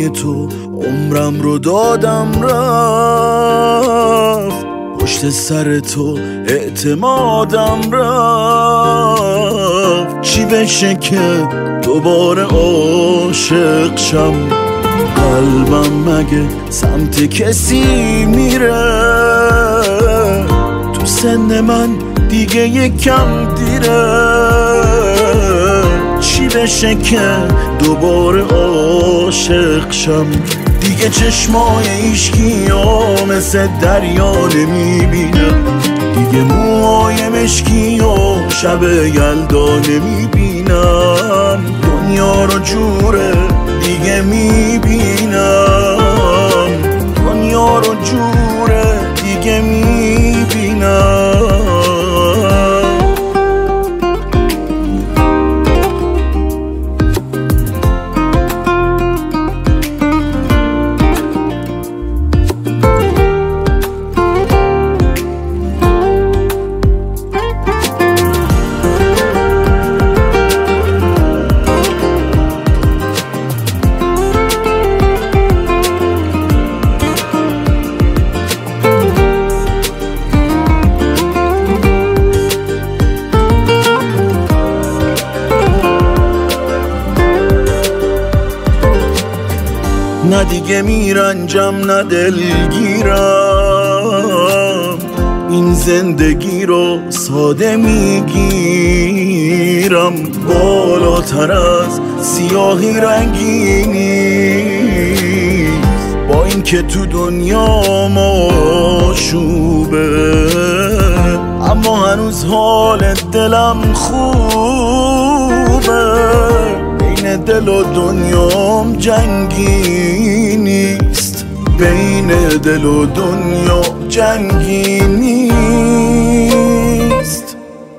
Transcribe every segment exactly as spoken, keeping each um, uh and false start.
پای تو عمرم رو دادم رفت، پشت سر تو اعتمادم رفت. چی بشه که دوباره عاشق شم؟ قلبم مگه سمت کسی میره؟ تو سن من دیگه یکم دیره. چی بشه که دوباره عاشق شم؟ دیگه چشمای عشقی‌ها مثل دریا نمیبینم، دیگه موهای مشکی و شب یلدا نمیبینم. دنیا رو جوره دیگه میبینم، دنیا رو جوره دیگه میبینم. نه دیگه میرنجم نه دلگیرم، این زندگی رو ساده میگیرم. بالاتر از سیاهی رنگی نیست، با اینکه تو دنیا ماشوبه، اما هنوز حال دلم خوبه. بین دل و دنیام جنگی نیست، بین دل و دنیا جنگی نیست.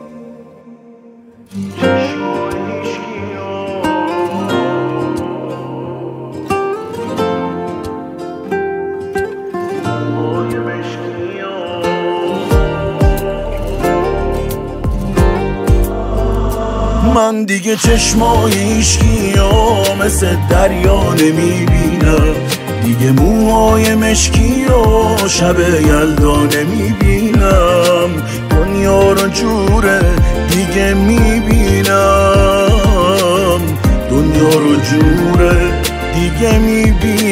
من دیگه چشمای عشقی‌ها مثل دریا نمیبینم، دیگه موهای مشکی و شب یلدا نمیبینم. دنیا رو جوره دیگه میبینم، دنیا رو جوره دیگه میبینم.